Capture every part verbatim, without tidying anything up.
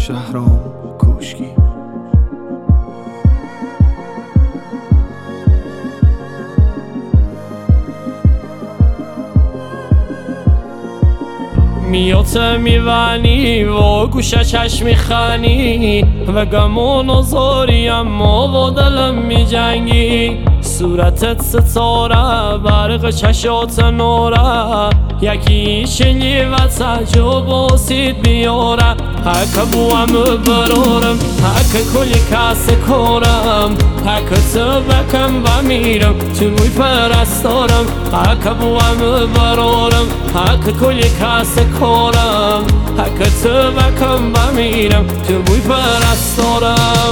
شهرام کوشکی. میوت میونی و گوشه چشم میخنی و گمون و زاری اما و دلم میجنگی. صورتت ستاره برق چشات نوره یکی شنگی و تعجب و سید بیاره. هک بوام برورم هک کلی کس کارم هک تبکم و میرم تو موی پرستارم. هک بوام برورم هک کلی کس کارم هک تبکم و میرم تو موی پرستارم.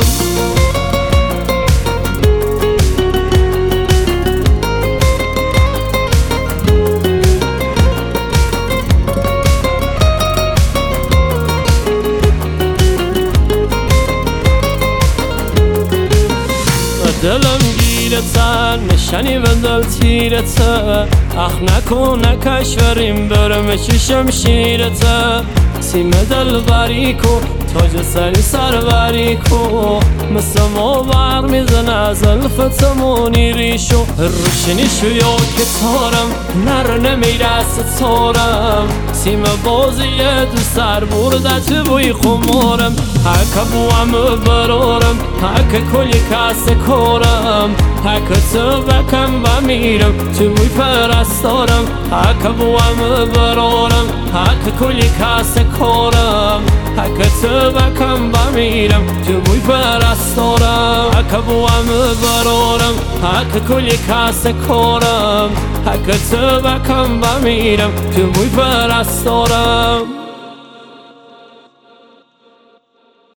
دلم گیرته نشنی و دل تیرته اخ نکن نکش وریم برم چشم شیرته. سیم دل بری کو تاج سری سر بری کو مثل ما بر میزنه زلفتمونی ریشو روشنی شو یا که تارم نر نمیره ستارم. سیم بازی دو سر برده تو بوی خمارم. هک بوام برارم هک کلی کس کارم هک تبکم و میرم تو موی پرستارم. هک بوام برارم هک کلی کس کارم هک تبکم و میرم تو موی پرستارم. هک بوام برارم هک کلی کس کارم هک تبکم و میرم تو موی پرستارم.